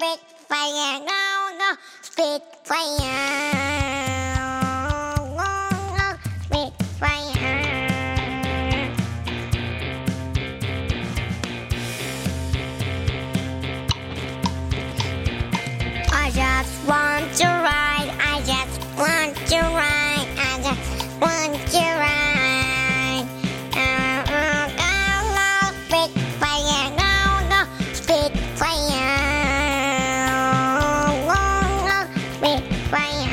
Spitfire, go, go, Spitfire. Go, go, Spitfire. I just want to ride, I just want to ride, I just want to ride. Go, go, Spitfire, go, go, Spitfire. Go, go, Spitfire.